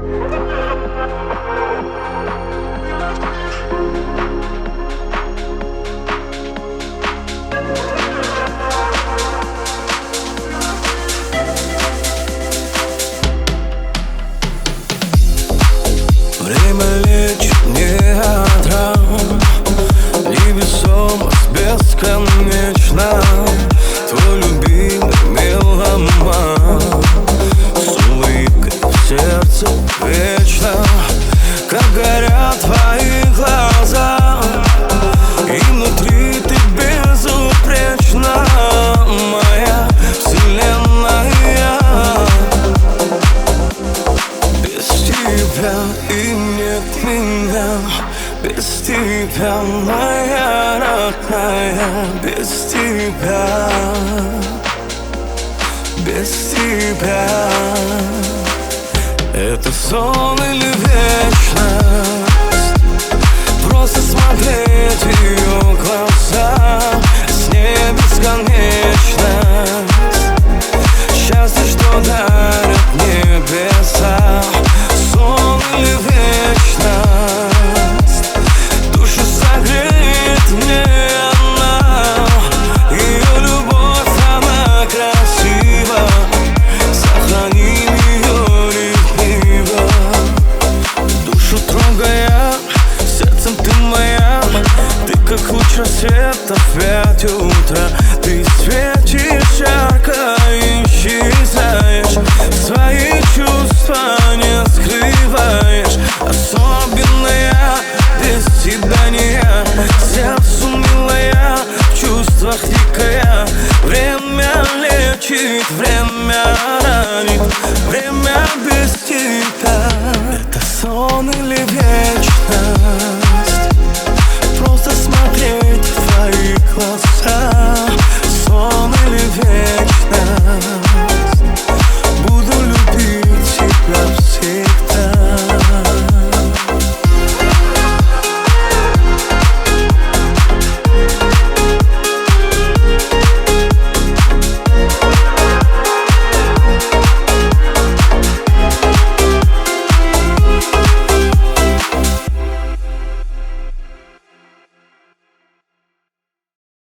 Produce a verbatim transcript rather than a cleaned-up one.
Время лечит не от ран, невесомость бесконечна. Твой любимый меломан с улыбкой в сердце вечно. Как горят твои глаза, и внутри ты безупречна. Моя вселенная, без тебя и нет меня, без тебя, моя родная, без тебя, без тебя. Это сон или вечность? Просто смотреть в ее глаза, с ней бесконечность. Счастье, что дарят небеса. Сон или вечность? Душу согреет мне она. Ее любовь, она красива. Сохраним ее ревниво. Душу трогая, сердцем ты моя. Ты как луч рассвета в пять утра. Ты светишь ярко и исчезаешь. Свои чувства не скрываешь. Особенная, без тебя не я. Сердцу милая, в чувствах дикая. Время лечит, время ранит. Время без тебя. Это сон или вечность?